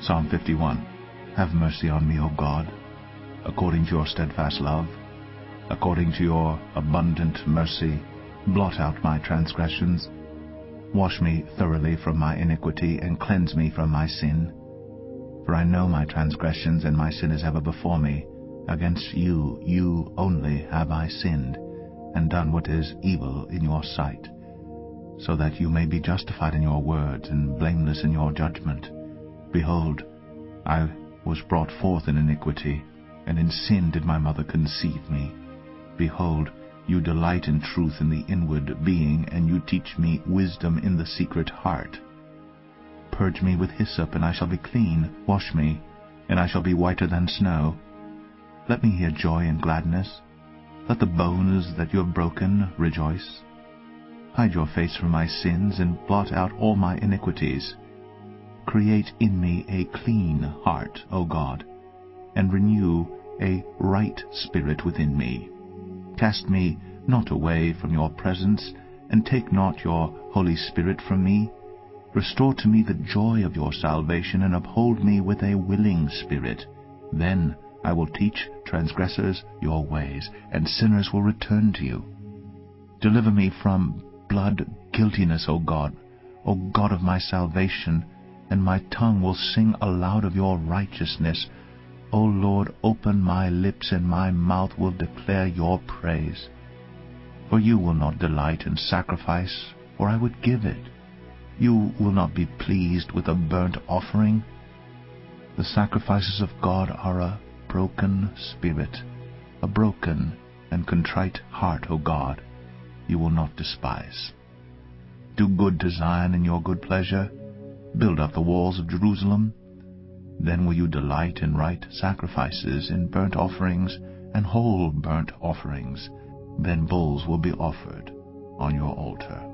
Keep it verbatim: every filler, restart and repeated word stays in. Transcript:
Psalm fifty-one. Have mercy on me, O God, according to your steadfast love. According to your abundant mercy, blot out my transgressions. Wash me thoroughly from my iniquity, and cleanse me from my sin. For I know my transgressions, and my sin is ever before me. Against you, you only have I sinned, and done what is evil in your sight, so that you may be justified in your words, and blameless in your judgment. Behold, I was brought forth in iniquity, and in sin did my mother conceive me. Behold, you delight in truth in the inward being, and you teach me wisdom in the secret heart. Purge me with hyssop, and I shall be clean. Wash me, and I shall be whiter than snow. Let me hear joy and gladness. Let the bones that you have broken rejoice. Hide your face from my sins, and blot out all my iniquities. Create in me a clean heart, O God, and renew a right spirit within me. Cast me not away from your presence, and take not your Holy Spirit from me. Restore to me the joy of your salvation, and uphold me with a willing spirit. Then I will teach transgressors your ways, and sinners will return to you. Deliver me from blood guiltiness, O God, O God of my salvation, and my tongue will sing aloud of your righteousness. O Lord, open my lips, and my mouth will declare your praise. For you will not delight in sacrifice, or I would give it. You will not be pleased with a burnt offering. The sacrifices of God are a broken spirit, a broken and contrite heart, O God, you will not despise. Do good to Zion in your good pleasure. Build up the walls of Jerusalem. Then will you delight in right sacrifices, in burnt offerings and whole burnt offerings. Then bulls will be offered on your altar.